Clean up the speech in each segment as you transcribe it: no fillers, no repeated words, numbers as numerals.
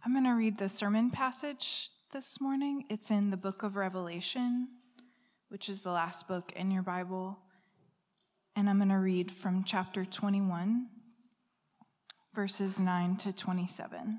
I'm going to read the sermon passage this morning. It's in the book of Revelation, which is the last book in your Bible. And I'm going to read from chapter 21, verses 9 to 27.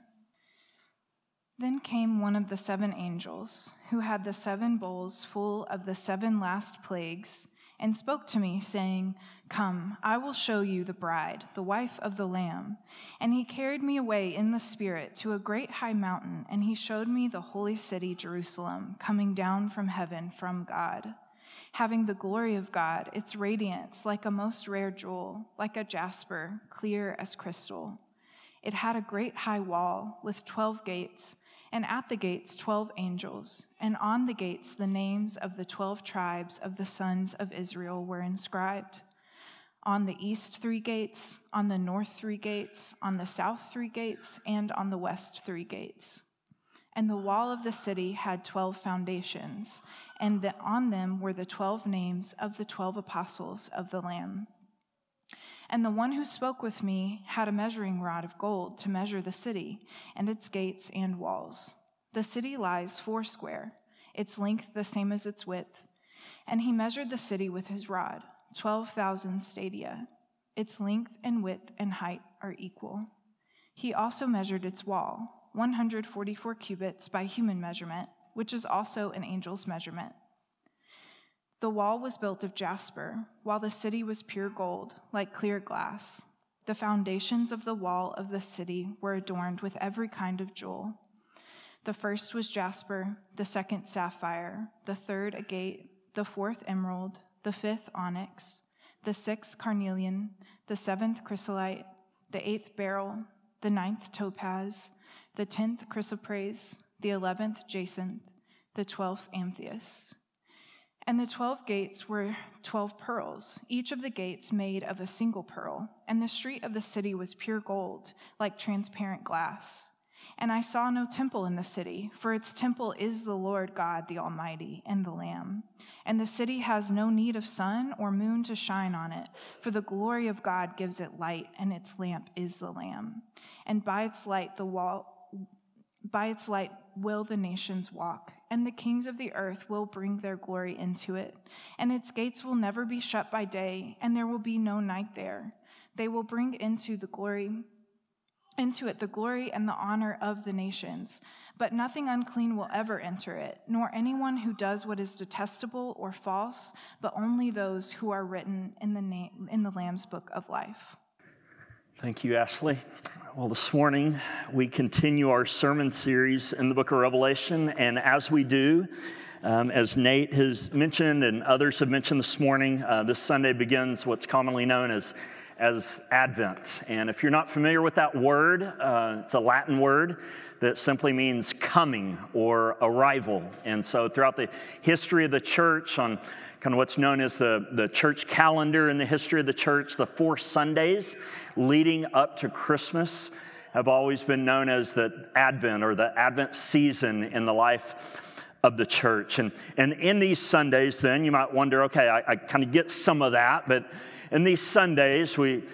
Then came one of the 7 angels, who had the 7 bowls full of the 7 last plagues, and spoke to me, saying, "Come, I will show you the bride, the wife of the Lamb." And he carried me away in the Spirit to a great high mountain, and he showed me the holy city, Jerusalem, coming down from heaven from God, having the glory of God, its radiance like a most rare jewel, like a jasper, clear as crystal. It had a great high wall with 12 gates, and at the gates 12 angels, and on the gates the names of the 12 tribes of the sons of Israel were inscribed. On the east 3 gates, on the north 3 gates, on the south 3 gates, and on the west 3 gates. And the wall of the city had 12 foundations, and on them were the 12 names of the 12 apostles of the Lamb. And the one who spoke with me had a measuring rod of gold to measure the city and its gates and walls. The city lies 4 square, its length the same as its width. And he measured the city with his rod, 12,000 stadia. Its length and width and height are equal. He also measured its wall, 144 cubits by human measurement, which is also an angel's measurement. The wall was built of jasper, while the city was pure gold, like clear glass. The foundations of the wall of the city were adorned with every kind of jewel. The first was jasper, the second sapphire, the third agate, the fourth emerald, the fifth onyx, the sixth carnelian, the 7th chrysolite, the 8th beryl, the 9th topaz, the 10th chrysoprase, the 11th jacinth, the 12th amethyst. And the 12 gates were 12 pearls, each of the gates made of a single pearl. And the street of the city was pure gold, like transparent glass. And I saw no temple in the city, for its temple is the Lord God, the Almighty, and the Lamb. And the city has no need of sun or moon to shine on it, for the glory of God gives it light, and its lamp is the Lamb. And by its light will the nations walk, and the kings of the earth will bring their glory into it. And its gates will never be shut by day, and there will be no night there. They will bring into it the glory and the honor of the nations. But nothing unclean will ever enter it, nor anyone who does what is detestable or false, but only those who are written in the Lamb's book of life. Thank you, Ashley. Well, this morning we continue our sermon series in the book of Revelation, and as we do, as Nate has mentioned and others have mentioned this morning, this Sunday begins what's commonly known as Advent. And if you're not familiar with that word, it's a Latin word that simply means coming or arrival. And so throughout the history of the church, on kind of what's known as the church calendar in the history of the church, the 4 Sundays leading up to Christmas have always been known as the Advent or the Advent season in the life of the church. And in these Sundays then, you might wonder, okay, I kind of get some of that, but in these Sundays, we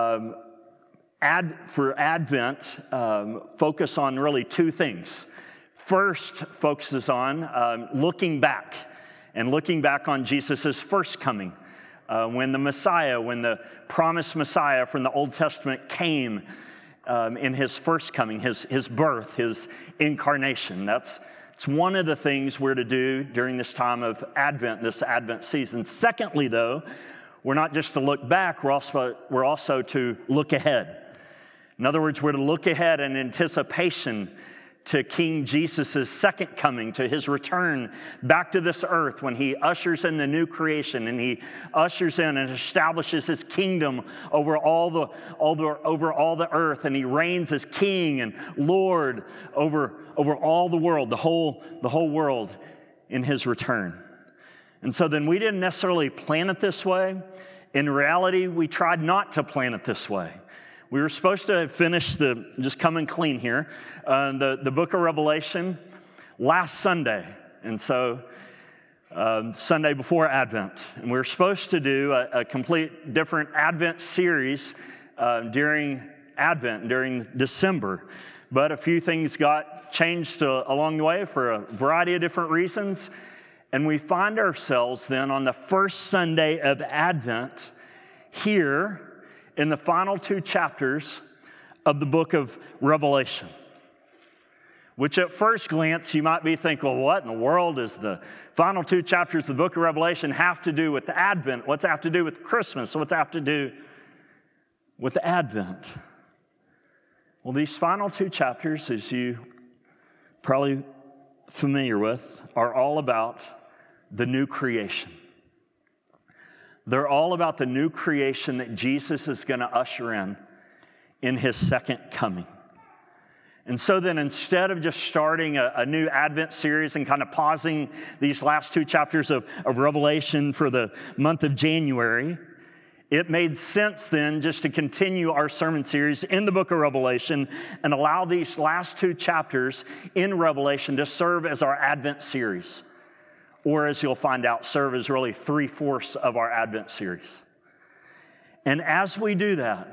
for Advent focus on really 2 things. First focuses on looking back on Jesus' first coming, when the promised Messiah from the Old Testament came in his first coming, his birth, his incarnation. It's one of the things we're to do during this time of Advent, this Advent season. Secondly, though, we're not just to look back, we're also to look ahead. In other words, we're to look ahead in anticipation to King Jesus' second coming, to his return back to this earth when he ushers in the new creation and he ushers in and establishes his kingdom over all the earth, and he reigns as king and Lord over all the world, the whole world in his return. And so then we didn't necessarily plan it this way. In reality, we tried not to plan it this way. We were supposed to finish just coming clean here, the book of Revelation last Sunday. And so Sunday before Advent. And we were supposed to do a complete different Advent series during Advent, during December. but a few things got changed along the way for a variety of different reasons. And we find ourselves then on the first Sunday of Advent here in the final 2 chapters of the book of Revelation. Which at first glance you might be thinking, well, what in the world does the final 2 chapters of the book of Revelation have to do with the Advent? What's it have to do with Christmas? What's it have to do with the Advent? Well, these final 2 chapters, as you probably familiar with, are all about the new creation. They're all about the new creation that Jesus is going to usher in his second coming. And so then instead of just starting a new Advent series and kind of pausing these last 2 chapters of Revelation for the month of January, it made sense then just to continue our sermon series in the book of Revelation and allow these last 2 chapters in Revelation to serve as our Advent series. Or as you'll find out, serve as really 3/4 of our Advent series. And as we do that,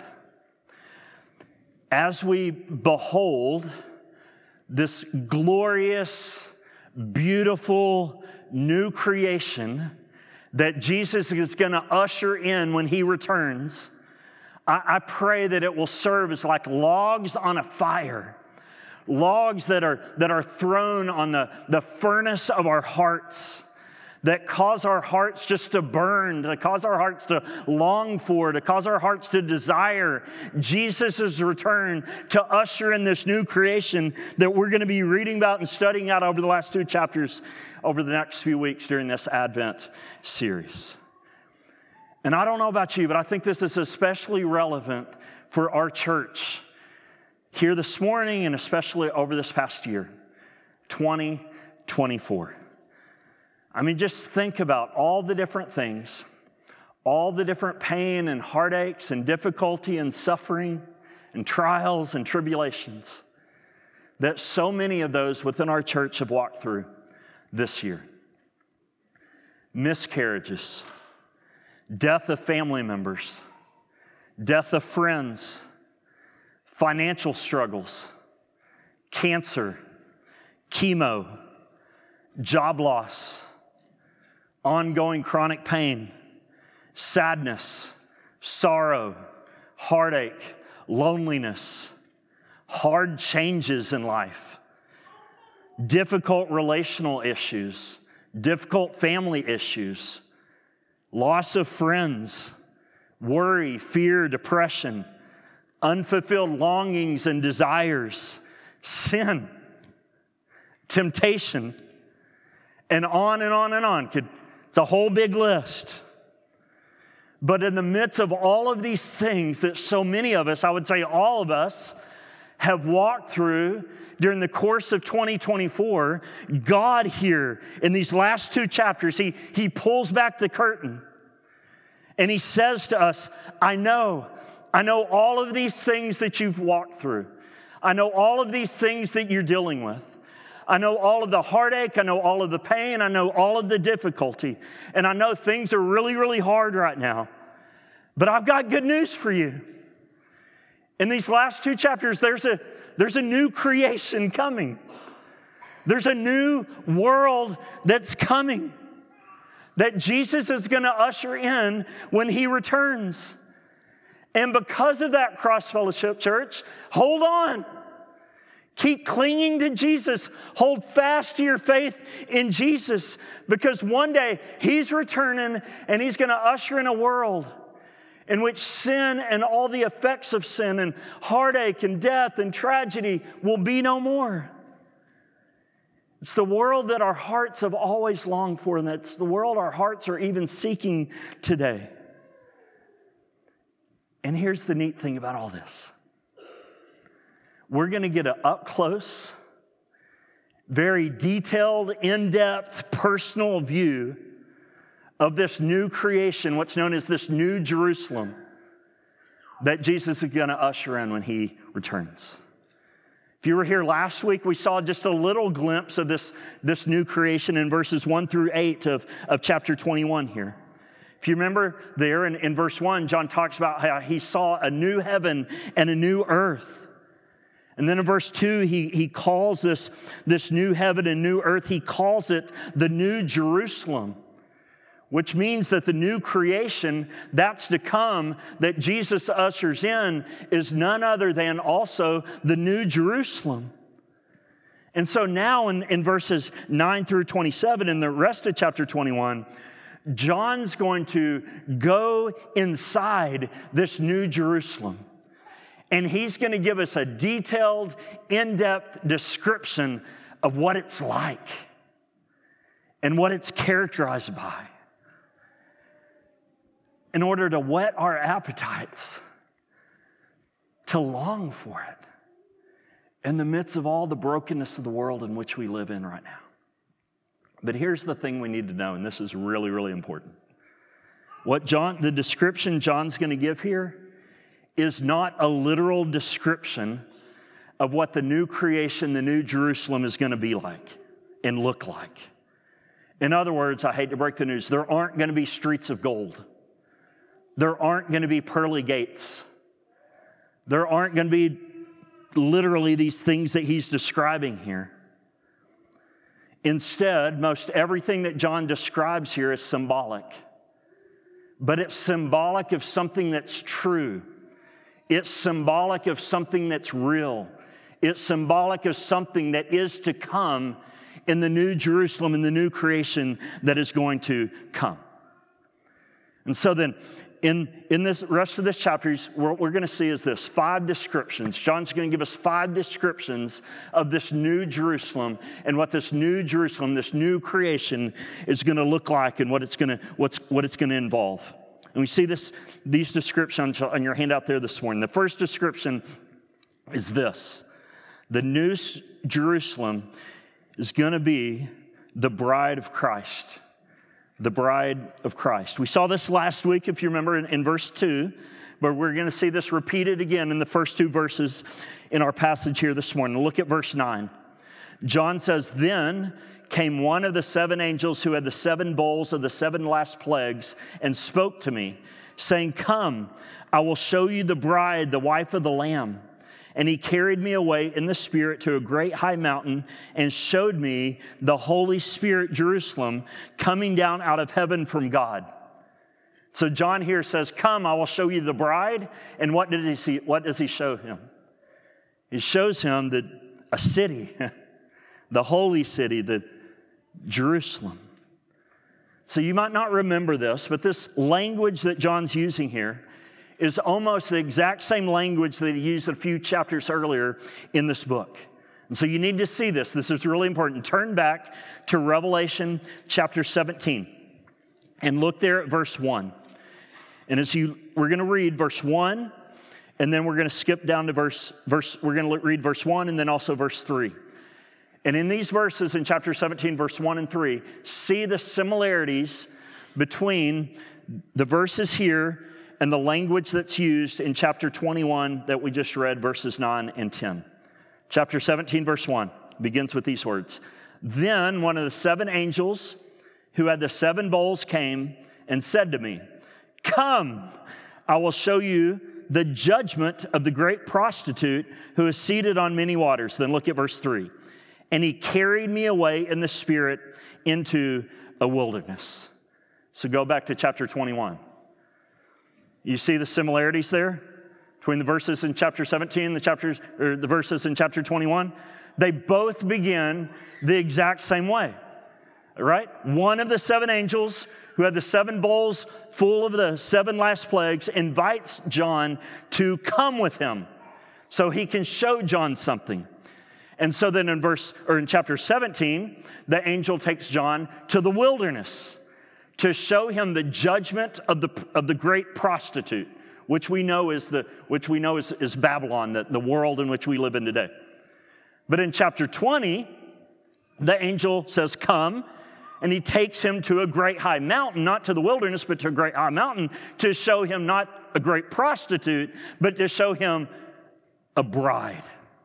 as we behold this glorious, beautiful, new creation that Jesus is going to usher in when he returns, I pray that it will serve as like logs on a fire, logs that are thrown on the furnace of our hearts, that cause our hearts just to burn, to cause our hearts to long for, to cause our hearts to desire Jesus' return to usher in this new creation that we're going to be reading about and studying out over the last 2 chapters over the next few weeks during this Advent series. And I don't know about you, but I think this is especially relevant for our church here this morning and especially over this past year, 2024. I mean, just think about all the different things, all the different pain and heartaches and difficulty and suffering and trials and tribulations that so many of those within our church have walked through this year. Miscarriages, death of family members, death of friends, financial struggles, cancer, chemo, job loss, ongoing chronic pain, sadness, sorrow, heartache, loneliness, hard changes in life, difficult relational issues, difficult family issues, loss of friends, worry, fear, depression, unfulfilled longings and desires, sin, temptation, and on and on and on. It's a whole big list. But in the midst of all of these things that so many of us, I would say all of us, have walked through during the course of 2024, God here in these last 2 chapters, He pulls back the curtain and He says to us, I know all of these things that you've walked through. I know all of these things that you're dealing with. I know all of the heartache. I know all of the pain. I know all of the difficulty. And I know things are really, really hard right now. But I've got good news for you. In these last 2 chapters, there's a new creation coming. There's a new world that's coming that Jesus is going to usher in when He returns. And because of that, Cross Fellowship Church, hold on. Keep clinging to Jesus. Hold fast to your faith in Jesus, because one day He's returning and He's going to usher in a world in which sin and all the effects of sin and heartache and death and tragedy will be no more. It's the world that our hearts have always longed for, and it's the world our hearts are even seeking today. And here's the neat thing about all this. We're going to get an up-close, very detailed, in-depth, personal view of this new creation, what's known as this new Jerusalem, that Jesus is going to usher in when He returns. If you were here last week, we saw just a little glimpse of this new creation in verses 1 through 8 of chapter 21 here. If you remember there in verse 1, John talks about how he saw a new heaven and a new earth. And then in verse 2, he calls this new heaven and new earth, he calls it the New Jerusalem, which means that the new creation that's to come, that Jesus ushers in, is none other than also the New Jerusalem. And so now in verses 9 through 27, in the rest of chapter 21, John's going to go inside this New Jerusalem. And he's going to give us a detailed, in-depth description of what it's like and what it's characterized by, in order to whet our appetites to long for it in the midst of all the brokenness of the world in which we live in right now. But here's the thing we need to know, and this is really, really important. The description John's going to give here is not a literal description of what the new creation, the New Jerusalem, is going to be like and look like. In other words, I hate to break the news, there aren't going to be streets of gold. There aren't going to be pearly gates. There aren't going to be literally these things that he's describing here. Instead, most everything that John describes here is symbolic. But it's symbolic of something that's true. It's symbolic of something that's real. It's symbolic of something that is to come in the New Jerusalem, in the new creation that is going to come. And so then, in this rest of this chapter, what we're going to see is this: 5 descriptions. John's going to give us 5 descriptions of this New Jerusalem and what this New Jerusalem, this new creation, is going to look like and what it's going to involve. And we see these descriptions on your handout there this morning. The first description is this: the New Jerusalem is going to be the bride of Christ. The bride of Christ. We saw this last week, if you remember, in verse 2, but we're going to see this repeated again in the first 2 verses in our passage here this morning. Look at verse 9. John says, "Then came one of the 7 angels who had the 7 bowls of the 7 last plagues and spoke to me, saying, 'Come, I will show you the bride, the wife of the Lamb.' And he carried me away in the Spirit to a great high mountain and showed me the Holy Spirit, Jerusalem, coming down out of heaven from God." So John here says, "Come, I will show you the bride." And what does he show him? He shows him a city, the holy city, the Jerusalem. So you might not remember this, but this language that John's using here is almost the exact same language that he used a few chapters earlier in this book. And so you need to see this. This is really important. Turn back to Revelation chapter 17 and look there at verse 1. And we're going to read verse 1, and then we're going to skip down to we're going to read verse 1 and then also verse 3. And in these verses in chapter 17, verse 1 and 3, see the similarities between the verses here and the language that's used in chapter 21 that we just read, verses 9 and 10. Chapter 17, verse 1 begins with these words: "Then one of the 7 angels who had the 7 bowls came and said to me, 'Come, I will show you the judgment of the great prostitute who is seated on many waters.'" Then look at verse 3. "And he carried me away in the Spirit into a wilderness." So go back to chapter 21. You see the similarities there between the verses in chapter 17 and the verses in chapter 21? They both begin the exact same way, right? One of the 7 angels who had the 7 bowls full of the 7 last plagues invites John to come with him so he can show John something. And so then in chapter 17, the angel takes John to the wilderness to show him the judgment of the great prostitute, which we know is Babylon, the world in which we live in today. But in chapter 20, the angel says, "Come," and he takes him to a great high mountain, not to the wilderness, but to a great high mountain, to show him not a great prostitute, but to show him a bride.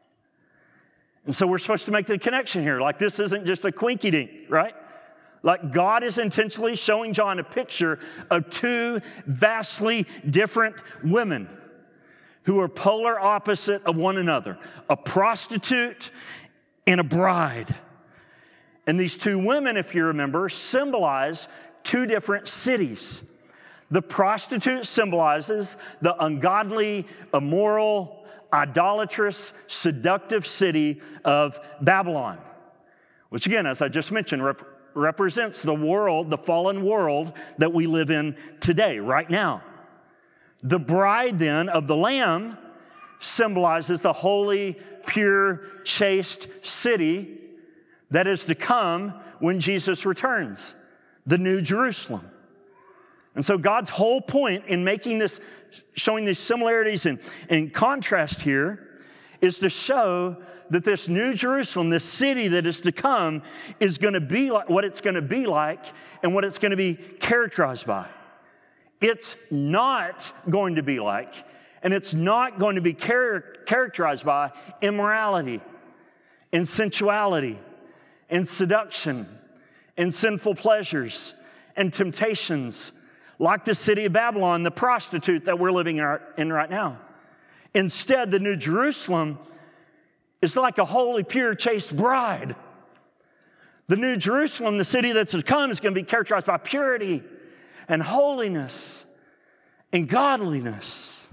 And so we're supposed to make the connection here. Like, this isn't just a quinky-dink, right? Like, God is intentionally showing John a picture of 2 vastly different women who are polar opposite of one another, a prostitute and a bride. And these two women, if you remember, symbolize two different cities. The prostitute symbolizes the ungodly, immoral, idolatrous, seductive city of Babylon, which again, as I just mentioned, represents the world, the fallen world that we live in today, right now. The bride then of the Lamb symbolizes the holy, pure, chaste city that is to come when Jesus returns, the New Jerusalem. And so God's whole point in making this, showing these similarities and contrast here, is to show that this New Jerusalem, this city that is to come, is going to be like what it's going to be like and what it's going to be characterized by. It's not going to be like, and it's not going to be characterized by immorality and sensuality and seduction and sinful pleasures and temptations like the city of Babylon, the prostitute that we're living in right now. Instead, the New Jerusalem is like a holy, pure, chaste bride. The New Jerusalem, the city that's to come, is going to be characterized by purity and holiness and godliness.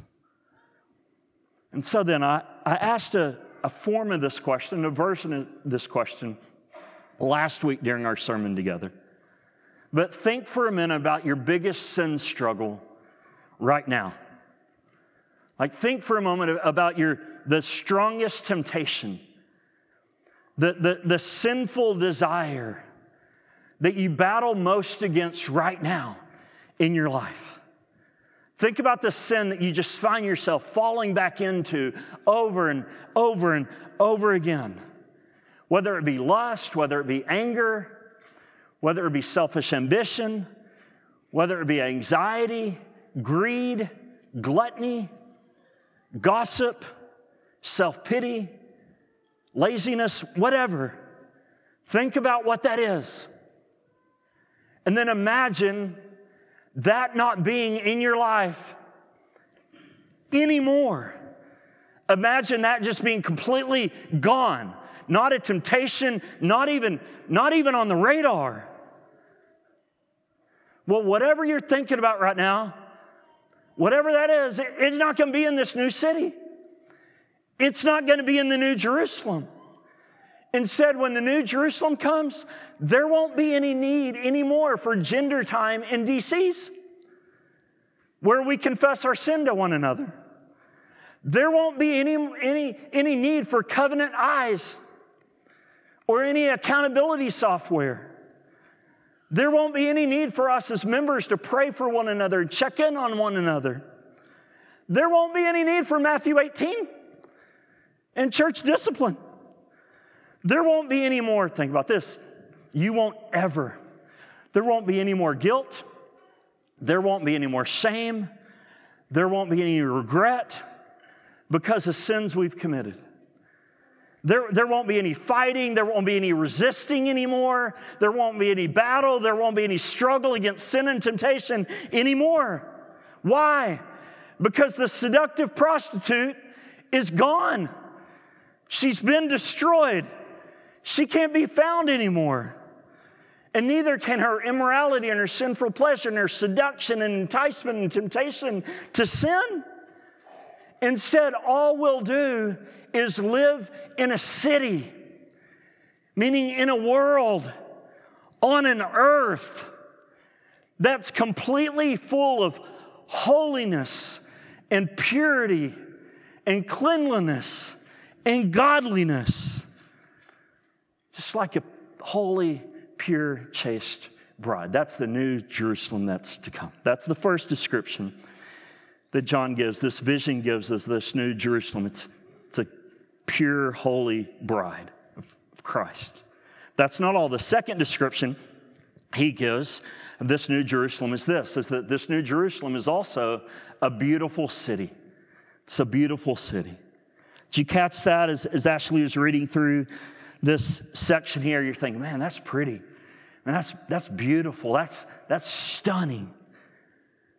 And so then I asked a form of this question, a version of this question, last week during our sermon together. But think for a minute about your biggest sin struggle right now. Like, think for a moment about the strongest temptation, the sinful desire that you battle most against right now in your life. Think about the sin that you just find yourself falling back into over and over and over again. Whether it be lust, whether it be anger, whether it be selfish ambition, whether it be anxiety, greed, gluttony, gossip, self-pity, laziness, whatever. Think about what that is. And then imagine that not being in your life anymore. Imagine that just being completely gone. Not a temptation, not even on the radar. Well, whatever you're thinking about right now, whatever that is, it's not going to be in this new city. It's not going to be in the New Jerusalem. Instead, when the New Jerusalem comes, there won't be any need anymore for gender time in DCs, where we confess our sin to one another. There won't be any need for covenant eyes or any accountability software. There won't be any need for us as members to pray for one another and check in on one another. There won't be any need for Matthew 18 and church discipline. There won't be any more, think about this, there won't be any more guilt. There won't be any more shame. There won't be any regret because of sins we've committed. There won't be any fighting. There won't be any resisting anymore. There won't be any battle. There won't be any struggle against sin and temptation anymore. Why? Because the seductive prostitute is gone. She's been destroyed. She can't be found anymore. And neither can her immorality and her sinful pleasure and her seduction and enticement and temptation to sin. Instead, all we'll do is live in a city, meaning in a world, on an earth that's completely full of holiness and purity and cleanliness and godliness, just like a holy, pure, chaste bride. That's the New Jerusalem that's to come. That's the first description that John gives, this vision gives us, this New Jerusalem. It's a pure, holy bride of Christ. That's not all. The second description he gives of this New Jerusalem is that this New Jerusalem is also a beautiful city. It's a beautiful city. Did you catch that as Ashley was reading through this section here? You're thinking, man, that's pretty. Man, that's beautiful. That's stunning.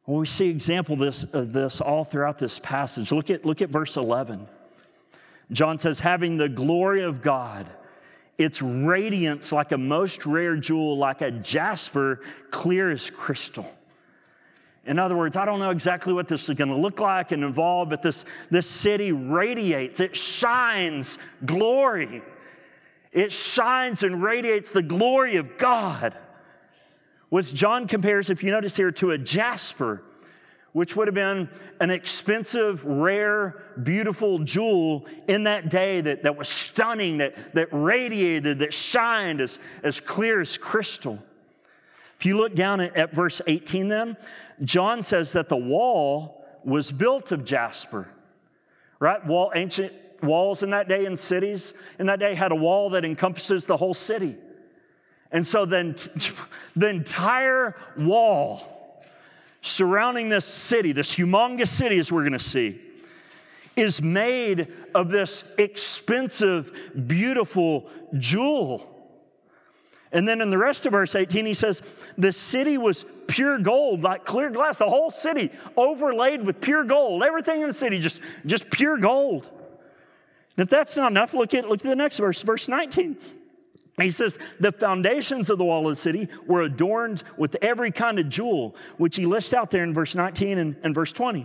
Well, we see example of this all throughout this passage. Look at verse 11. John says, having the glory of God, its radiance like a most rare jewel, like a jasper, clear as crystal. In other words, I don't know exactly what this is going to look like and involve, but this city radiates. It shines glory. It shines and radiates the glory of God. Which John compares, if you notice here, to a jasper, which would have been an expensive, rare, beautiful jewel in that day that was stunning, that radiated, that shined as clear as crystal. If you look down at verse 18 then, John says that the wall was built of jasper, right? Ancient walls in that day in cities in that day had a wall that encompasses the whole city. And so then the entire wall surrounding this city, this humongous city as we're going to see, is made of this expensive, beautiful jewel. And then in the rest of verse 18, he says, the city was pure gold, like clear glass. The whole city overlaid with pure gold. Everything in the city, just pure gold. And if that's not enough, look at the next verse, verse 19. He says, the foundations of the wall of the city were adorned with every kind of jewel, which he lists out there in verse 19 and verse 20.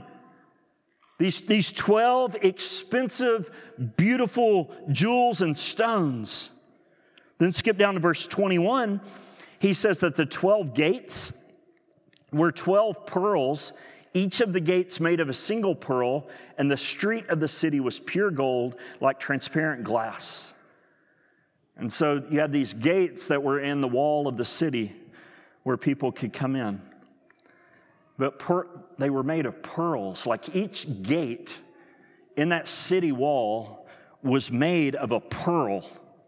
These 12 expensive, beautiful jewels and stones. Then skip down to verse 21. He says that the 12 gates were 12 pearls, each of the gates made of a single pearl, and the street of the city was pure gold, like transparent glass. And so you had these gates that were in the wall of the city where people could come in. But they were made of pearls. Like each gate in that city wall was made of a pearl.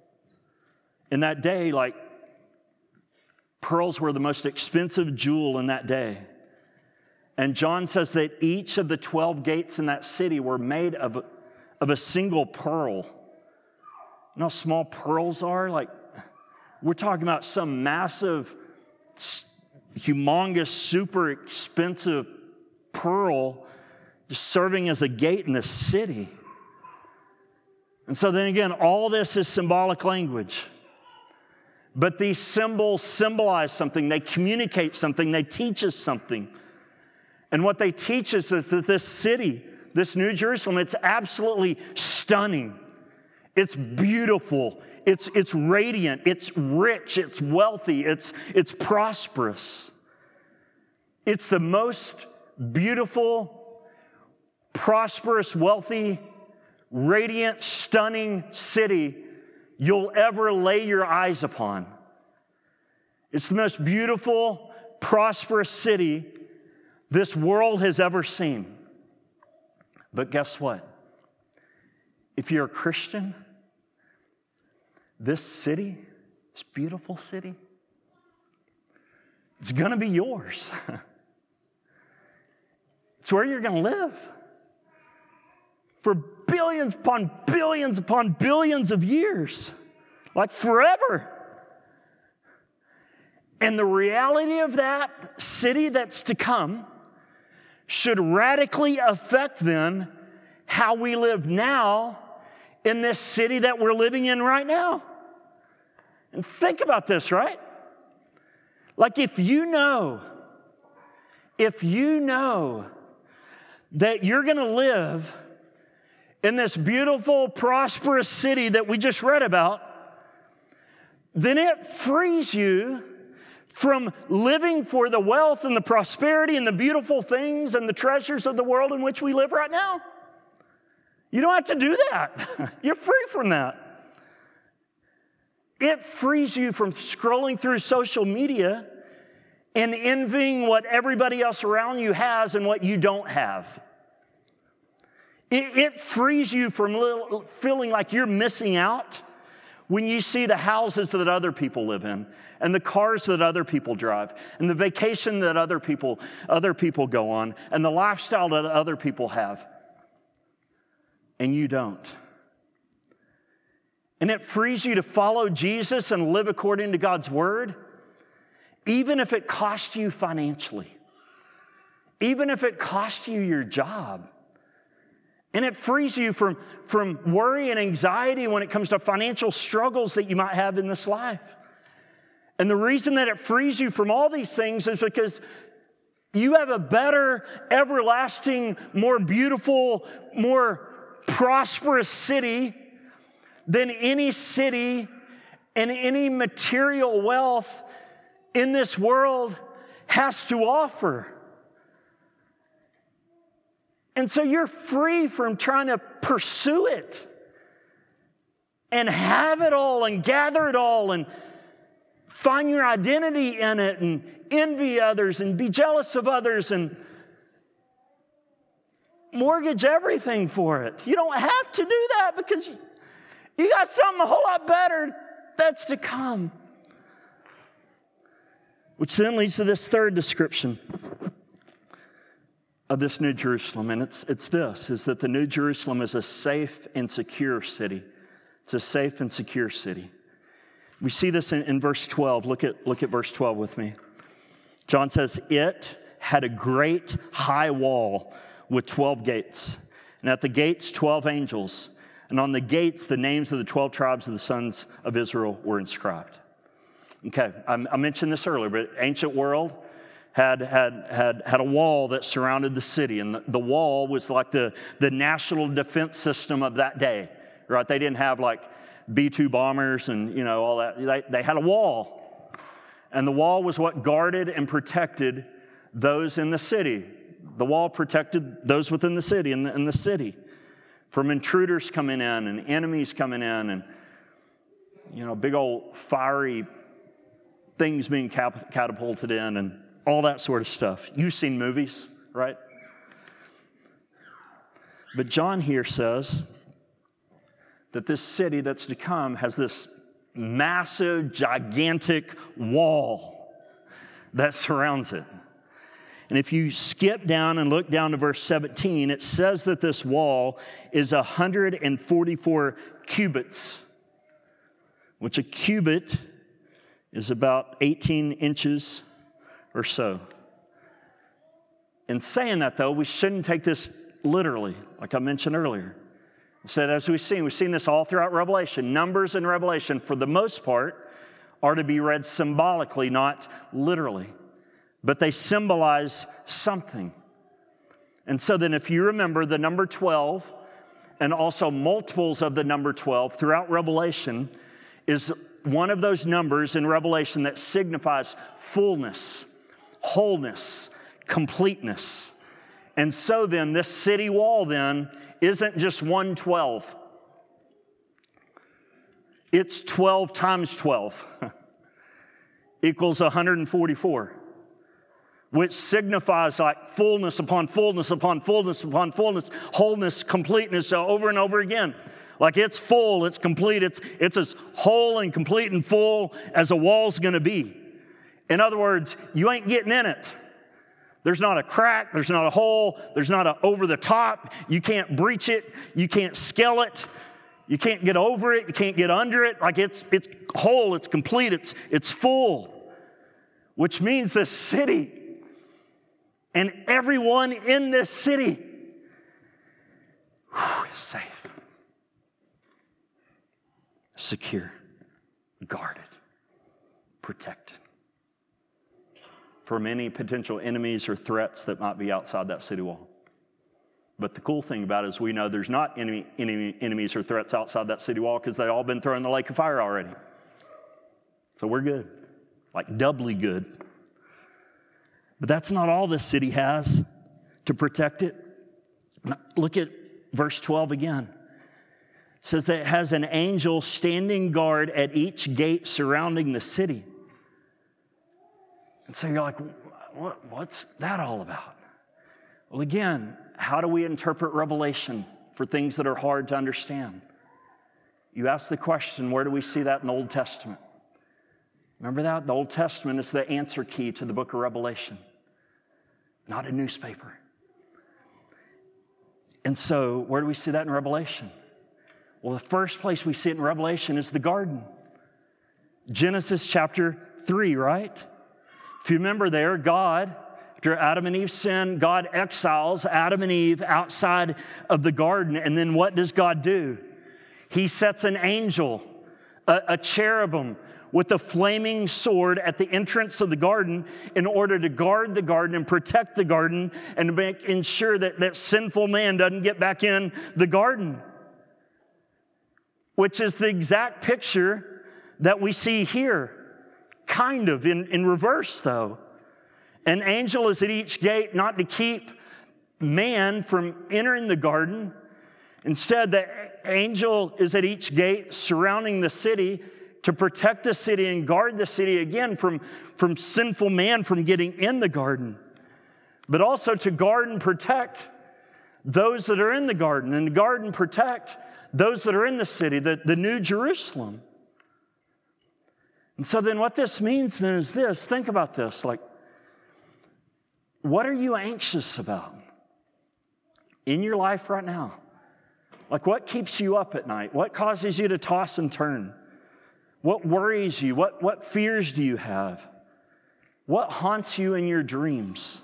In that day, like, pearls were the most expensive jewel in that day. And John says that each of the 12 gates in that city were made of a single pearl. You know how small pearls are? Like, we're talking about some massive, humongous, super expensive pearl just serving as a gate in the city. And so then again, all this is symbolic language. But these symbols symbolize something. They communicate something. They teach us something. And what they teach us is that this city, this New Jerusalem, it's absolutely stunning. It's beautiful. It's radiant. It's rich. It's wealthy. It's prosperous. It's the most beautiful, prosperous, wealthy, radiant, stunning city you'll ever lay your eyes upon. It's the most beautiful, prosperous city this world has ever seen. But guess what? If you're a Christian, this city, this beautiful city, it's going to be yours. It's where you're going to live for billions upon billions of years, like forever. And the reality of that city that's to come should radically affect then how we live now in this city that we're living in right now. And think about this, right? Like if you know that you're going to live in this beautiful, prosperous city that we just read about, then it frees you from living for the wealth and the prosperity and the beautiful things and the treasures of the world in which we live right now. You don't have to do that. You're free from that. It frees you from scrolling through social media and envying what everybody else around you has and what you don't have. It frees you from feeling like you're missing out when you see the houses that other people live in and the cars that other people drive and the vacation that other people go on and the lifestyle that other people have. And you don't. And it frees you to follow Jesus and live according to God's word, even if it costs you financially. even if it costs you your job. And it frees you from worry and anxiety when it comes to financial struggles that you might have in this life. And the reason that it frees you from all these things is because you have a better, everlasting, more beautiful, more prosperous city than any city and any material wealth in this world has to offer. And so you're free from trying to pursue it and have it all and gather it all and find your identity in it and envy others and be jealous of others and mortgage everything for it. You don't have to do that because you got something a whole lot better that's to come. Which then leads to this third description of this New Jerusalem. And it's this, is that the New Jerusalem is a safe and secure city. It's a safe and secure city. We see this in verse 12. Look at verse 12 with me. John says, it had a great high wall with 12 gates. And at the gates, 12 angels. And on the gates, the names of the 12 tribes of the sons of Israel were inscribed. Okay, I mentioned this earlier, but ancient world had a wall that surrounded the city. And the wall was like the national defense system of that day, right? They didn't have like B-2 bombers and, all that. They had a wall. And the wall was what guarded and protected those in the city. The wall protected those within the city, in the city, from intruders coming in and enemies coming in and, big old fiery things being catapulted in and all that sort of stuff. You've seen movies, right? But John here says that this city that's to come has this massive, gigantic wall that surrounds it. And if you skip down and look down to verse 17, it says that this wall is 144 cubits, which a cubit is about 18 inches or so. In saying that, though, we shouldn't take this literally, like I mentioned earlier. Instead, as we've seen this all throughout Revelation. Numbers in Revelation, for the most part, are to be read symbolically, not literally. But they symbolize something. And so then if you remember the number 12, and also multiples of the number 12 throughout Revelation, is one of those numbers in Revelation that signifies fullness, wholeness, completeness. And so then this city wall then isn't just 112. It's 12 times 12 equals 144, which signifies like fullness upon fullness upon fullness upon fullness, wholeness, completeness, over and over again. Like it's full, it's complete, it's as whole and complete and full as a wall's going to be. In other words, you ain't getting in it. There's not a crack, there's not a hole, there's not an over the top. You can't breach it, you can't scale it, you can't get over it, you can't get under it. Like it's whole, it's complete, it's full. Which means this city and everyone in this city is safe, secure, guarded, protected from any potential enemies or threats that might be outside that city wall. But the cool thing about it is we know there's not any enemies or threats outside that city wall because they've all been thrown in the lake of fire already. So we're good, like doubly good. But that's not all this city has to protect it. Look at verse 12 again. It says that it has an angel standing guard at each gate surrounding the city. And so you're like, what's that all about? Well, again, how do we interpret Revelation for things that are hard to understand? You ask the question, where do we see that in the Old Testament? Remember that? The Old Testament is the answer key to the book of Revelation, not a newspaper. And so, where do we see that in Revelation? Well, the first place we see it in Revelation is the garden. Genesis chapter 3, right? If you remember there, God After Adam and Eve sin, God exiles Adam and Eve outside of the garden. And then what does God do? He sets an angel, a cherubim, with a flaming sword at the entrance of the garden in order to guard the garden and protect the garden and to ensure that sinful man doesn't get back in the garden. Which is the exact picture that we see here, kind of in reverse though. An angel is at each gate not to keep man from entering the garden. Instead, the angel is at each gate surrounding the city to protect the city and guard the city again from sinful man from getting in the garden, but also to guard and protect those that are in the garden and guard and protect those that are in the city, the New Jerusalem. And so then what this means then is this. Think about this. Like, what are you anxious about in your life right now? Like, what keeps you up at night? What causes you to toss and turn? What worries you? What fears do you have? What haunts you in your dreams?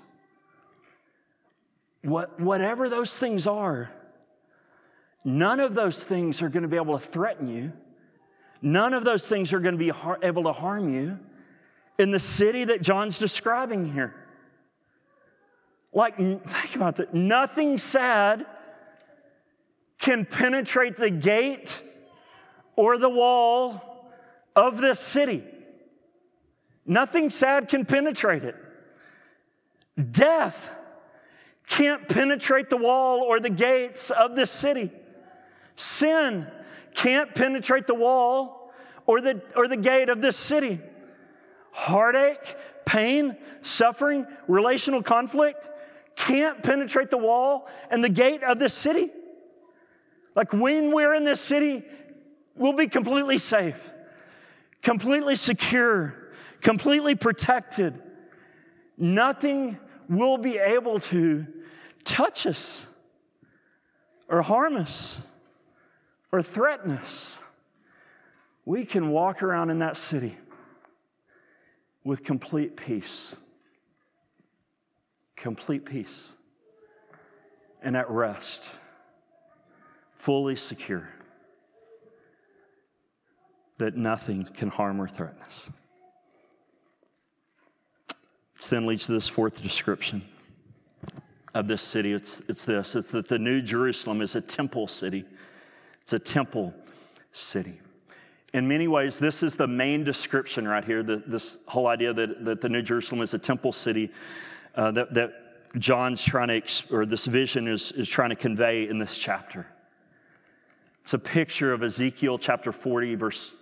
Whatever those things are, none of those things are going to be able to threaten you. None of those things are going to be able to harm you in the city that John's describing here. Like, think about that. Nothing sad can penetrate the gate or the wall of this city. Nothing sad can penetrate it. Death can't penetrate the wall or the gates of this city. Sin can't penetrate the wall or the gate of this city. Heartache, pain, suffering, relational conflict can't penetrate the wall and the gate of this city. Like, when we're in this city, we'll be completely safe, completely secure, completely protected. Nothing will be able to touch us or harm us or threaten us. We can walk around in that city with complete peace. Complete peace. And at rest. Fully secure. That nothing can harm or threaten us. This then leads to this fourth description of this city. It's this. It's that the New Jerusalem is a temple city. It's a temple city. In many ways, this is the main description right here, this whole idea that the New Jerusalem is a temple city that John's trying to, or this vision is trying to convey in this chapter. It's a picture of Ezekiel chapter 40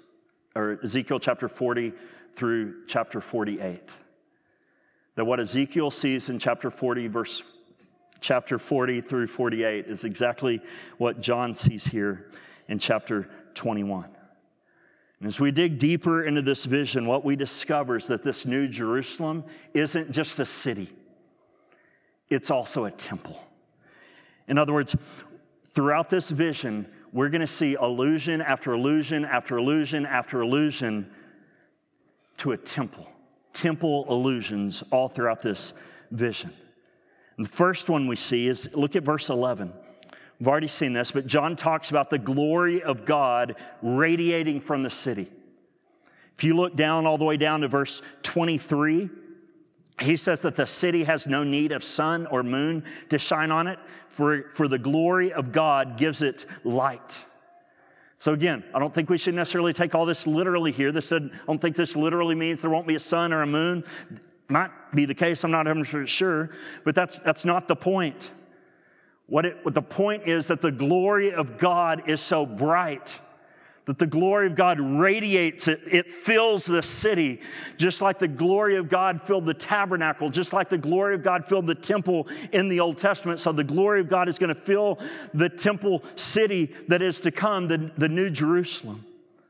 through chapter 48. That what Ezekiel sees in chapter 40 through 48 is exactly what John sees here in chapter 21. And as we dig deeper into this vision, what we discover is that this New Jerusalem isn't just a city. It's also a temple. In other words, throughout this vision, we're going to see allusion after allusion after allusion after allusion to a temple. Temple allusions all throughout this vision. And the first one we see is, look at verse 11. We've already seen this, but John talks about the glory of God radiating from the city. If you look down all the way down to verse 23, he says that the city has no need of sun or moon to shine on it, for the glory of God gives it light. So again, I don't think we should necessarily take all this literally here. I don't think this literally means there won't be a sun or a moon. Might be the case, I'm not 100% sure, but that's not the point. What the point is that the glory of God is so bright, that the glory of God radiates, it fills the city, just like the glory of God filled the tabernacle, just like the glory of God filled the temple in the Old Testament. So the glory of God is going to fill the temple city that is to come, the New Jerusalem.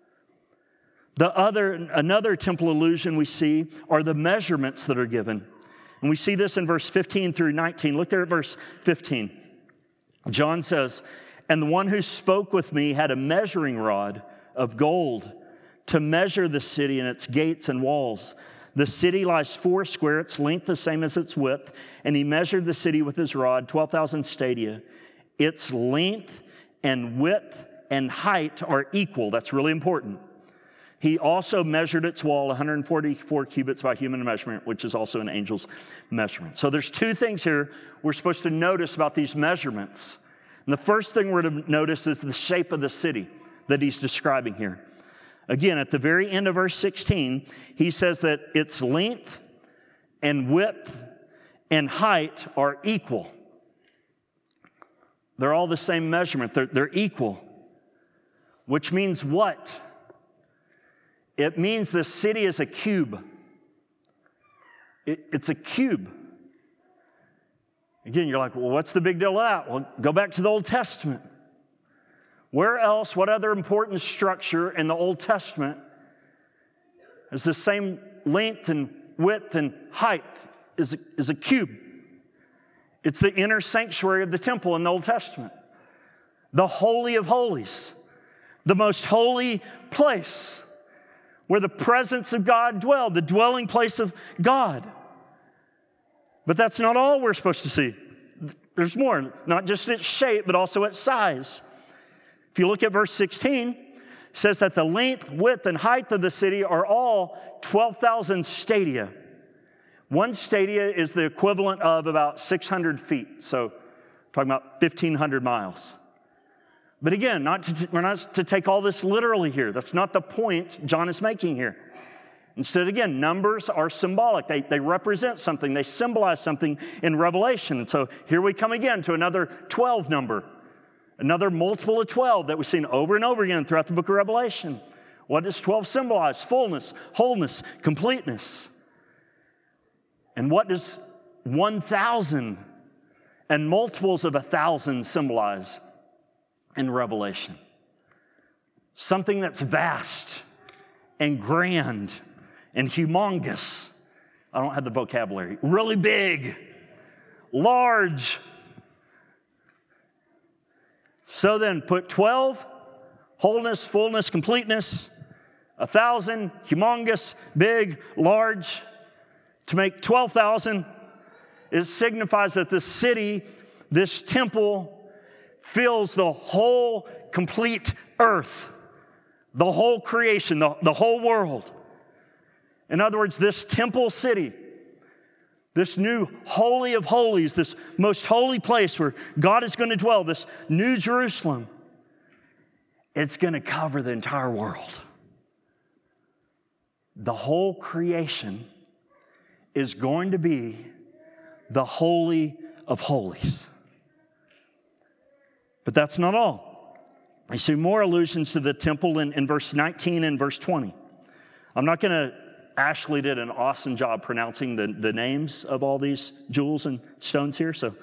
Another temple allusion we see are the measurements that are given. And we see this in verse 15 through 19. Look there at verse 15. John says, "And the one who spoke with me had a measuring rod of gold to measure the city and its gates and walls. The city lies 4 square, its length the same as its width, and he measured the city with his rod, 12,000 stadia. Its length and width and height are equal. That's really important. He also measured its wall 144 cubits by human measurement, which is also an angel's measurement. So there's 2 things here we're supposed to notice about these measurements. And the first thing we're to notice is the shape of the city that he's describing here. Again, at the very end of verse 16, he says that its length and width and height are equal. They're all the same measurement. They're equal. Which means what? It means the city is a cube. It's a cube. Again, you're like, well, what's the big deal with that? Well, go back to the Old Testament. Where else, what other important structure in the Old Testament is the same length and width and height is a cube? It's the inner sanctuary of the temple in the Old Testament. The Holy of Holies. The most holy place where the presence of God dwelled, the dwelling place of God. But that's not all we're supposed to see. There's more, not just its shape, but also its size. If you look at verse 16, it says that the length, width, and height of the city are all 12,000 stadia. 1 stadia is the equivalent of about 600 feet. So talking about 1,500 miles. But again, we're not to take all this literally here. That's not the point John is making here. Instead, again, numbers are symbolic. They represent something. They symbolize something in Revelation. And so here we come again to another 12 number. Another multiple of 12 that we've seen over and over again throughout the book of Revelation. What does 12 symbolize? Fullness, wholeness, completeness. And what does 1,000 and multiples of 1,000 symbolize in Revelation? Something that's vast and grand and humongous. I don't have the vocabulary. Really big, large. So then put 12, wholeness, fullness, completeness, 1,000, humongous, big, large, to make 12,000. It signifies that this city, this temple, fills the whole complete earth, the whole creation, the whole world. In other words, this temple city, this new Holy of Holies, this most holy place where God is going to dwell, this new Jerusalem, it's going to cover the entire world. The whole creation is going to be the Holy of Holies. But that's not all. You see more allusions to the temple in verse 19 and verse 20. I'm not going to Ashley did an awesome job pronouncing the names of all these jewels and stones here, so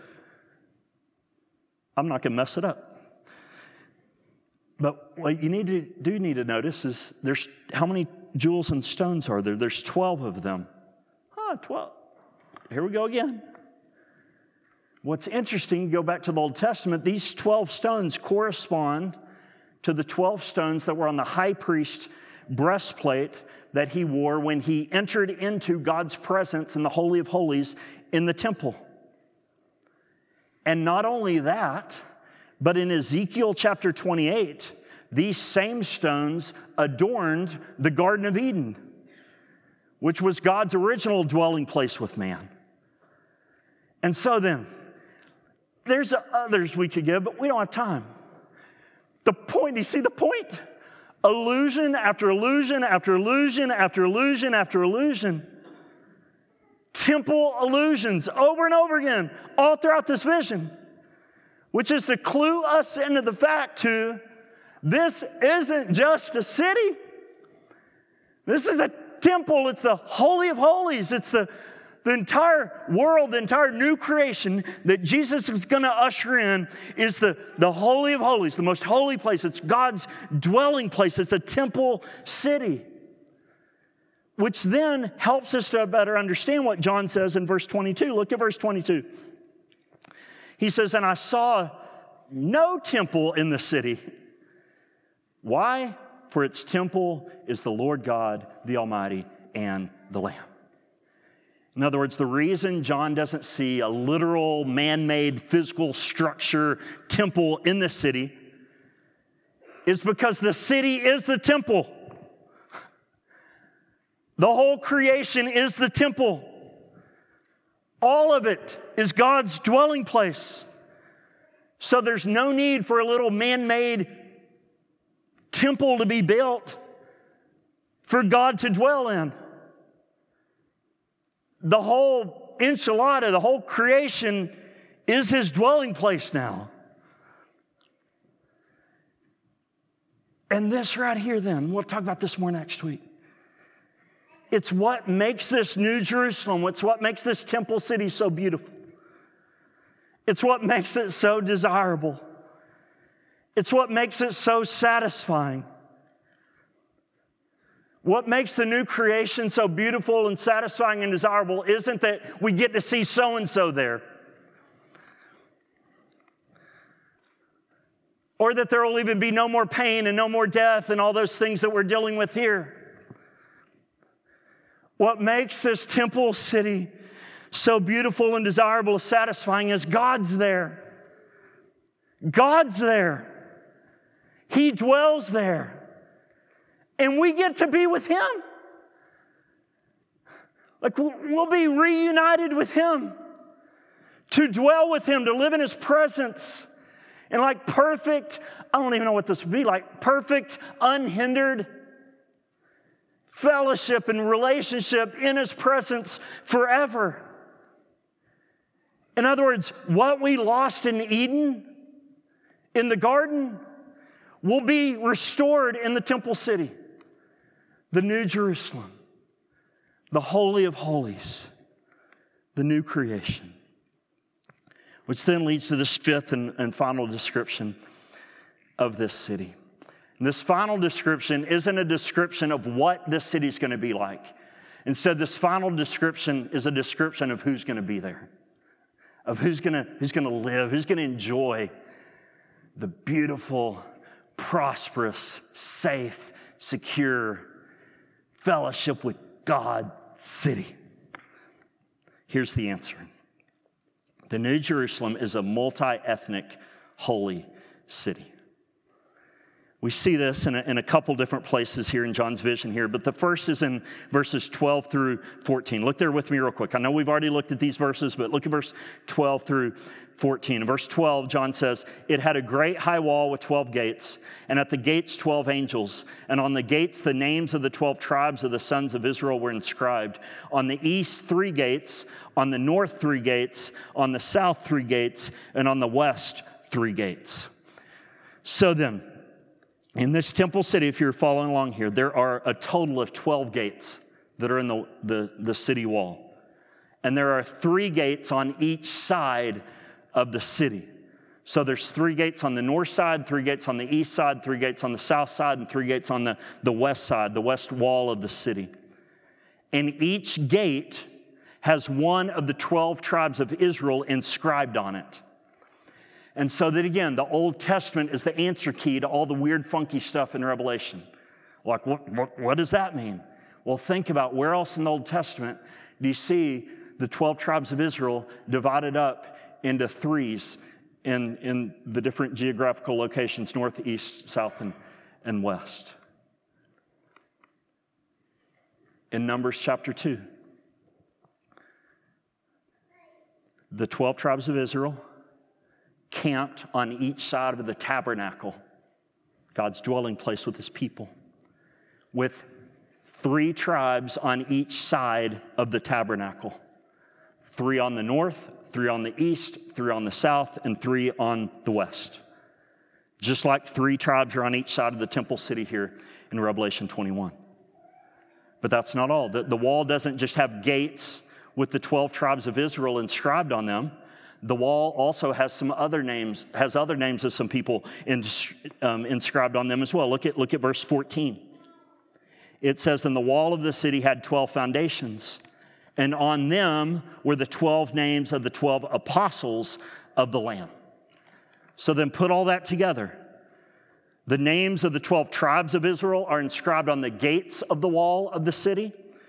I'm not going to mess it up. But what you need to notice is there's how many jewels and stones are there? There's 12 of them. 12. Here we go again. What's interesting, go back to the Old Testament, these 12 stones correspond to the 12 stones that were on the high priest's breastplate that he wore when he entered into God's presence in the Holy of Holies in the temple. And not only that, but in Ezekiel chapter 28, these same stones adorned the Garden of Eden, which was God's original dwelling place with man. And so then, there's others we could give, but we don't have time. The point, you see the point? Illusion after illusion after illusion after illusion after illusion. Temple illusions over and over again, all throughout this vision, which is to clue us into the fact this isn't just a city. This is a temple. It's the Holy of Holies. It's the entire world, the entire new creation that Jesus is going to usher in is the Holy of Holies, the most holy place. It's God's dwelling place. It's a temple city, which then helps us to better understand what John says in verse 22. Look at verse 22. He says, "And I saw no temple in the city." Why? For its temple is the Lord God, the Almighty, and the Lamb. In other words, the reason John doesn't see a literal man-made physical structure temple in the city is because the city is the temple. The whole creation is the temple. All of it is God's dwelling place. So there's no need for a little man-made temple to be built for God to dwell in. The whole enchilada, the whole creation is His dwelling place now. And this right here then, we'll talk about this more next week. It's what makes this New Jerusalem, it's what makes this temple city so beautiful. It's what makes it so desirable. It's what makes it so satisfying. What makes the new creation so beautiful and satisfying and desirable isn't that we get to see so-and-so there. Or that there will even be no more pain and no more death and all those things that we're dealing with here. What makes this temple city so beautiful and desirable and satisfying is God's there. God's there. He dwells there. And we get to be with Him. Like we'll be reunited with Him. To dwell with Him, to live in His presence. And like perfect, I don't even know what this would be like, perfect, unhindered fellowship and relationship in His presence forever. In other words, what we lost in Eden, in the garden, will be restored in the temple city. The New Jerusalem, the Holy of Holies, the new creation. Which then leads to this fifth and final description of this city. And this final description isn't a description of what this city is going to be like. Instead, this final description is a description of who's going to be there, of who's going to live, who's going to enjoy the beautiful, prosperous, safe, secure fellowship with God city. Here's the answer. The New Jerusalem is a multi-ethnic holy city. We see this in a couple different places here in John's vision here, but the first is in verses 12 through 14. Look there with me real quick. I know we've already looked at these verses, but look at verse 12 through 14. In verse 12, John says, "It had a great high wall with 12 gates, and at the gates 12 angels. And on the gates the names of the 12 tribes of the sons of Israel were inscribed. On the east 3 gates, on the north 3 gates, on the south 3 gates, and on the west 3 gates." So then, in this temple city, if you're following along here, there are a total of 12 gates that are in the city wall. And there are 3 gates on each side of the city. So there's 3 gates on the north side, 3 gates on the east side, 3 gates on the south side, and 3 gates on the west side, the west wall of the city. And each gate has one of the 12 tribes of Israel inscribed on it. And so that, again, the Old Testament is the answer key to all the weird, funky stuff in Revelation. Like, what does that mean? Well, think about where else in the Old Testament do you see the 12 tribes of Israel divided up into 3s in the different geographical locations, north, east, south, and west. In Numbers chapter 2, the 12 tribes of Israel camped on each side of the tabernacle, God's dwelling place with His people, with 3 tribes on each side of the tabernacle. 3 on the north, 3 on the east, 3 on the south, and 3 on the west. Just like 3 tribes are on each side of the temple city here in Revelation 21. But that's not all. The wall doesn't just have gates with the 12 tribes of Israel inscribed on them. The wall also has some other names, of some people inscribed on them as well. Look at verse 14. It says, "And the wall of the city had 12 foundations, and on them were the 12 names of the 12 apostles of the Lamb." So then put all that together. The names of the 12 tribes of Israel are inscribed on the gates of the wall of the city,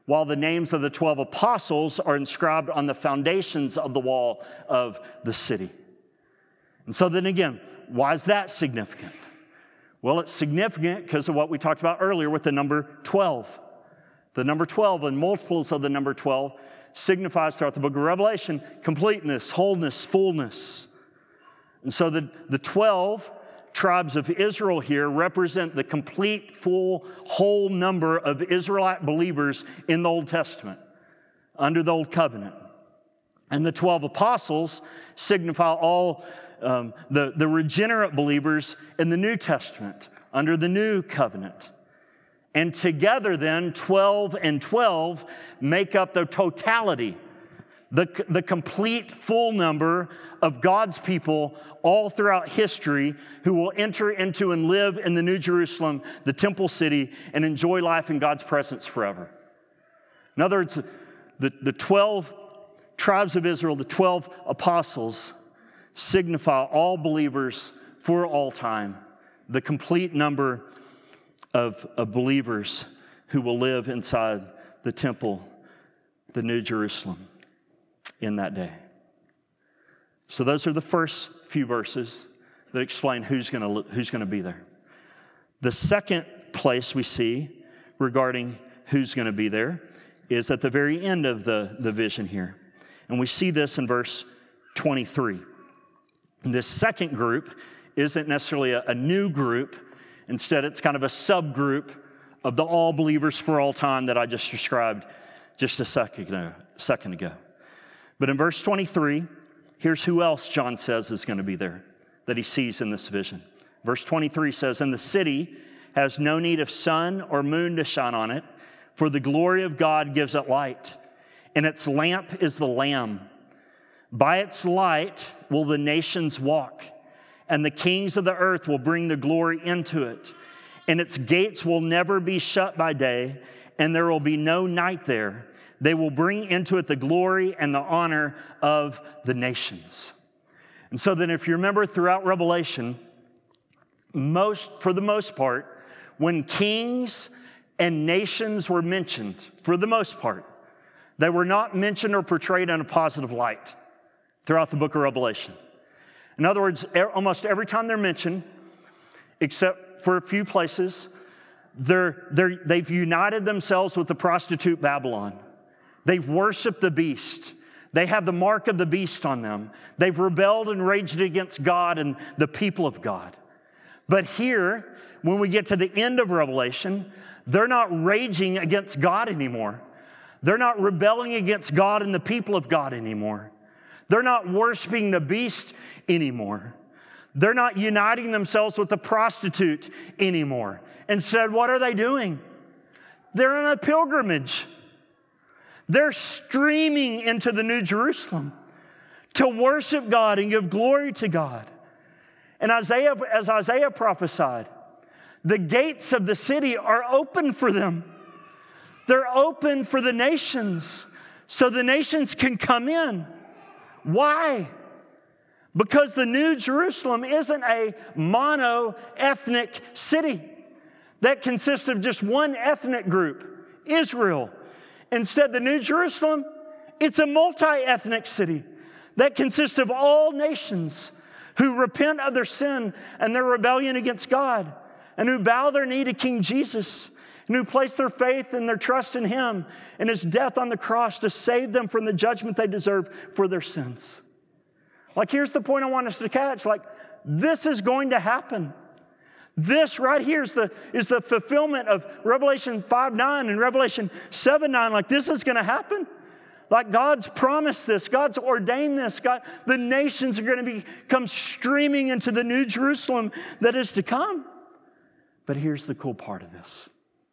while the names of the 12 apostles are inscribed on the foundations of the wall of the city. And so then again, why is that significant? Well, it's significant because of what we talked about earlier with the number 12. The number 12 and multiples of the number 12 signifies throughout the book of Revelation completeness, wholeness, fullness. And so the 12 tribes of Israel here represent the complete, full, whole number of Israelite believers in the Old Testament, under the Old Covenant. And the 12 apostles signify all the regenerate believers in the New Testament, under the New Covenant. And together then, 12 and 12 make up the totality, the complete full number of God's people all throughout history who will enter into and live in the New Jerusalem, the temple city, and enjoy life in God's presence forever. In other words, the 12 tribes of Israel, the 12 apostles, signify all believers for all time, the complete number of believers who will live inside the temple, the New Jerusalem, in that day. So those are the first few verses that explain who's going to be there. The second place we see regarding who's going to be there is at the very end of the vision here. And we see this in verse 23. This second group isn't necessarily a new group. Instead, it's kind of a subgroup of the all believers for all time that I just described just a second ago. But in verse 23, here's who else John says is going to be there that he sees in this vision. Verse 23 says, "And the city has no need of sun or moon to shine on it, for the glory of God gives it light, and its lamp is the Lamb. By its light will the nations walk, and the kings of the earth will bring the glory into it. And its gates will never be shut by day, and there will be no night there. They will bring into it the glory and the honor of the nations." And so then if you remember throughout Revelation, for the most part, when kings and nations were mentioned, for the most part, they were not mentioned or portrayed in a positive light throughout the book of Revelation. In other words, almost every time they're mentioned, except for a few places, they've united themselves with the prostitute Babylon. They've worshiped the beast. They have the mark of the beast on them. They've rebelled and raged against God and the people of God. But here, when we get to the end of Revelation, they're not raging against God anymore. They're not rebelling against God and the people of God anymore. They're not worshiping the beast anymore. They're not uniting themselves with the prostitute anymore. Instead, what are they doing? They're on a pilgrimage. They're streaming into the New Jerusalem to worship God and give glory to God. And as Isaiah prophesied, the gates of the city are open for them. They're open for the nations, so the nations can come in. Why? Because the New Jerusalem isn't a mono-ethnic city that consists of just one ethnic group, Israel. Instead, the New Jerusalem, it's a multi-ethnic city that consists of all nations who repent of their sin and their rebellion against God, and who bow their knee to King Jesus, and who place their faith and their trust in Him and His death on the cross to save them from the judgment they deserve for their sins. Like, here's the point I want us to catch. Like, this is going to happen. This right here is the fulfillment of Revelation 5:9 and Revelation 7:9. Like, this is going to happen. Like, God's promised this. God's ordained this. The nations are going to come streaming into the New Jerusalem that is to come. But here's the cool part of this.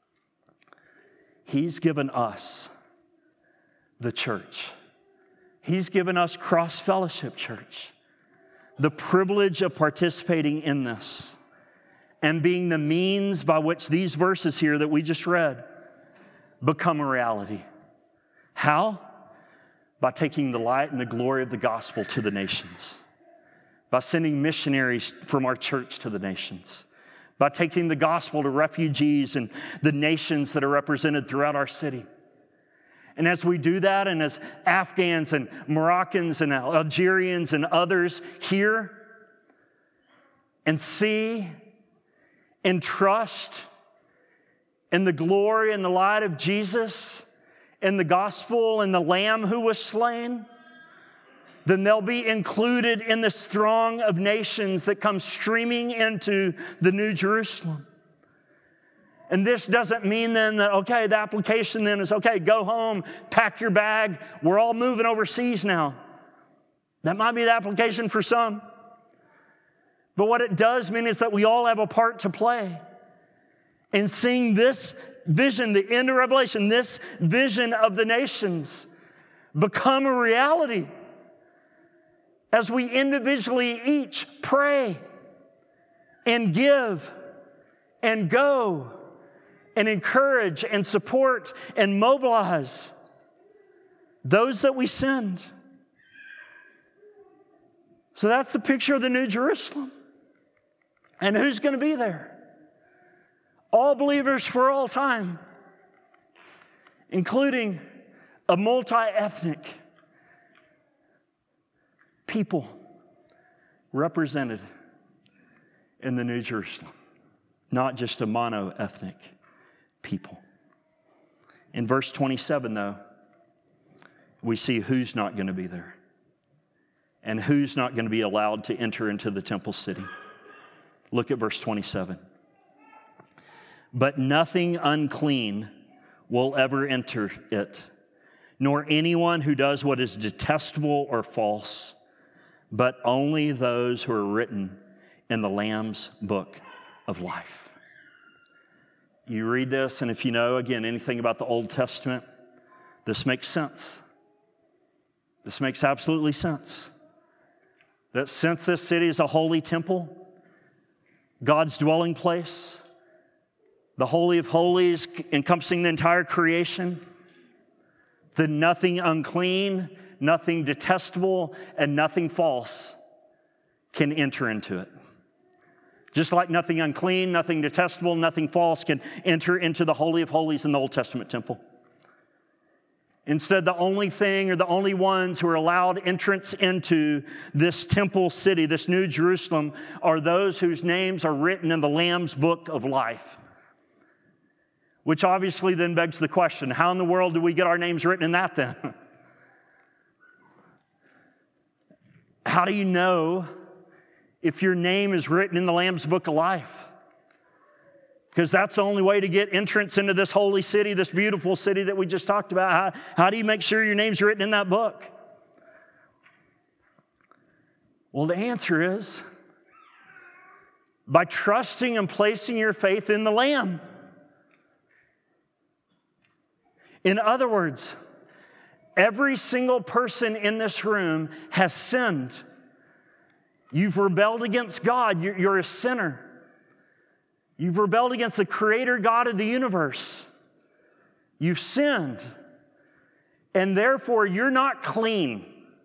He's given us, the church, He's given us Cross Fellowship Church the privilege of participating in this and being the means by which these verses here that we just read become a reality. How? By taking the light and the glory of the gospel to the nations. By sending missionaries from our church to the nations. By taking the gospel to refugees and the nations that are represented throughout our city. And as we do that, and as Afghans and Moroccans and Algerians and others hear and see and trust in the glory and the light of Jesus and the gospel and the Lamb who was slain, then they'll be included in this throng of nations that come streaming into the New Jerusalem. And this doesn't mean then that, okay, the application then is, okay, go home, pack your bag, we're all moving overseas now. That might be the application for some. But what it does mean is that we all have a part to play in seeing this vision, the end of Revelation, this vision of the nations become a reality as we individually each pray and give and go and encourage and support and mobilize those that we send. So that's the picture of the New Jerusalem. And who's going to be there? All believers for all time, including a multi-ethnic people represented in the New Jerusalem, not just a mono-ethnic people. In verse 27, though, we see who's not going to be there and who's not going to be allowed to enter into the temple city. Look at verse 27. But nothing unclean will ever enter it, nor anyone who does what is detestable or false, but only those who are written in the Lamb's book of life. You read this, and if you know, again, anything about the Old Testament, this makes sense. This makes absolutely sense. That since this city is a holy temple, God's dwelling place, the Holy of Holies encompassing the entire creation, then nothing unclean, nothing detestable, and nothing false can enter into it. Just like nothing unclean, nothing detestable, nothing false can enter into the Holy of Holies in the Old Testament temple. Instead, the only thing or the only ones who are allowed entrance into this temple city, this New Jerusalem, are those whose names are written in the Lamb's book of life. Which obviously then begs the question, how in the world do we get our names written in that then? How do you know if your name is written in the Lamb's book of life? Because that's the only way to get entrance into this holy city, this beautiful city that we just talked about. How do you make sure your name's written in that book? Well, the answer is by trusting and placing your faith in the Lamb. In other words, every single person in this room has sinned. You've rebelled against God. You're a sinner. You've rebelled against the Creator God of the universe. You've sinned. And therefore, you're not clean.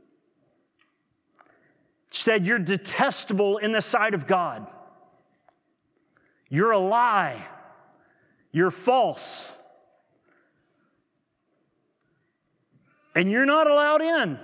Instead, you're detestable in the sight of God. You're a lie. You're false. And you're not allowed in.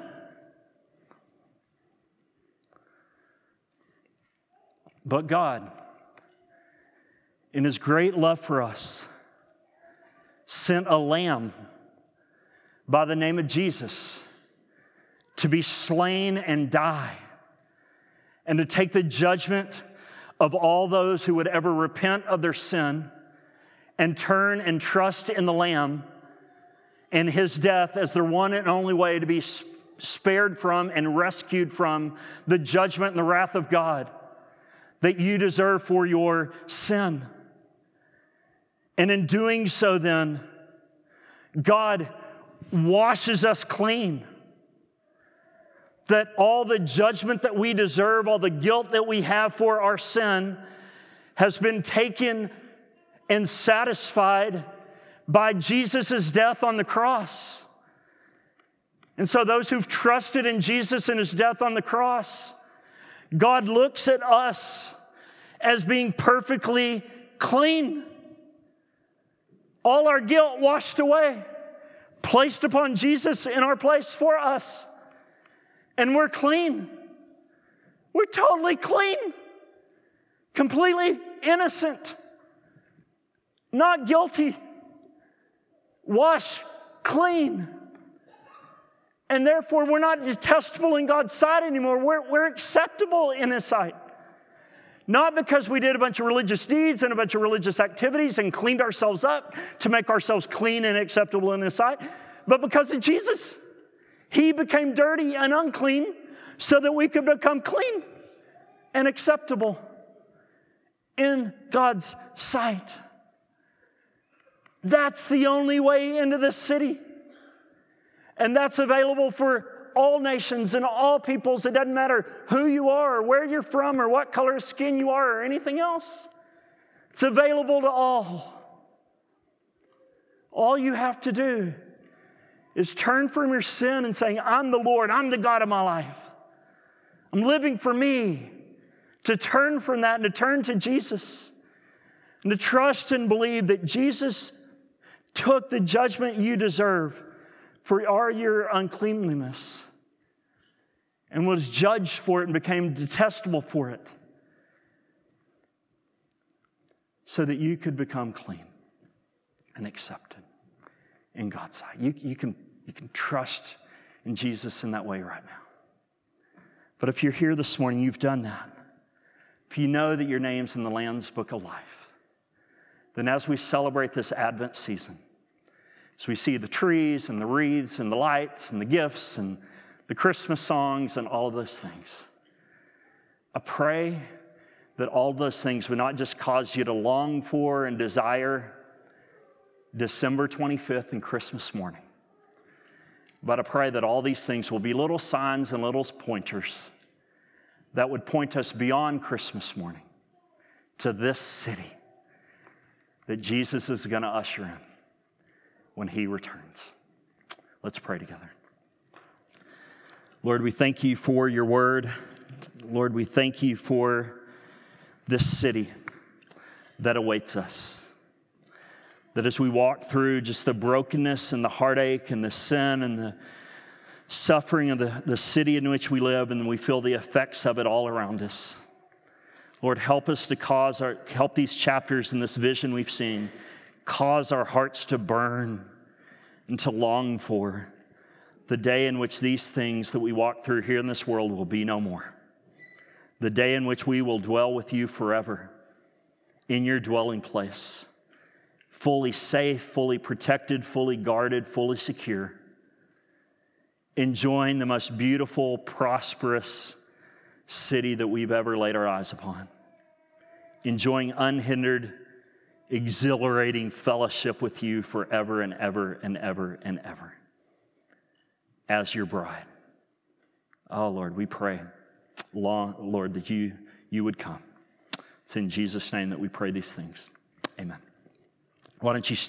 But God, in His great love for us, sent a lamb by the name of Jesus to be slain and die, and to take the judgment of all those who would ever repent of their sin and turn and trust in the Lamb and His death as their one and only way to be spared from and rescued from the judgment and the wrath of God that you deserve for your sin. And in doing so then, God washes us clean. That all the judgment that we deserve, all the guilt that we have for our sin has been taken and satisfied by Jesus' death on the cross. And so those who've trusted in Jesus and His death on the cross, God looks at us as being perfectly clean. All our guilt washed away, placed upon Jesus in our place for us. And we're clean. We're totally clean. Completely innocent. Not guilty. Washed clean. And therefore, we're not detestable in God's sight anymore. We're acceptable in His sight. Not because we did a bunch of religious deeds and a bunch of religious activities and cleaned ourselves up to make ourselves clean and acceptable in His sight, but because of Jesus. He became dirty and unclean so that we could become clean and acceptable in God's sight. That's the only way into this city. And that's available for all nations and all peoples. It doesn't matter who you are or where you're from or what color of skin you are or anything else. It's available to all. All you have to do is turn from your sin and saying, I'm the Lord, I'm the God of my life. I'm living for me. To turn from that and to turn to Jesus. And to trust and believe that Jesus took the judgment you deserve for your uncleanliness and was judged for it and became detestable for it so that you could become clean and accepted in God's sight. You can trust in Jesus in that way right now. But if you're here this morning, you've done that. If you know that your name's in the Lamb's Book of Life, then as we celebrate this Advent season, as we see the trees and the wreaths and the lights and the gifts and the Christmas songs and all of those things, I pray that all those things would not just cause you to long for and desire December 25th and Christmas morning, but I pray that all these things will be little signs and little pointers that would point us beyond Christmas morning to this city that Jesus is going to usher in when He returns. Let's pray together. Lord, we thank You for Your word. Lord, we thank You for this city that awaits us. That as we walk through just the brokenness and the heartache and the sin and the suffering of the city in which we live, and we feel the effects of it all around us. Lord, help us to help these chapters in this vision we've seen cause our hearts to burn and to long for the day in which these things that we walk through here in this world will be no more. The day in which we will dwell with You forever in Your dwelling place, fully safe, fully protected, fully guarded, fully secure, enjoying the most beautiful, prosperous city that we've ever laid our eyes upon, enjoying unhindered, exhilarating fellowship with You forever and ever and ever and ever as Your bride. Oh, Lord, we pray, Lord, that you would come. It's in Jesus' name that we pray these things. Amen. Why don't you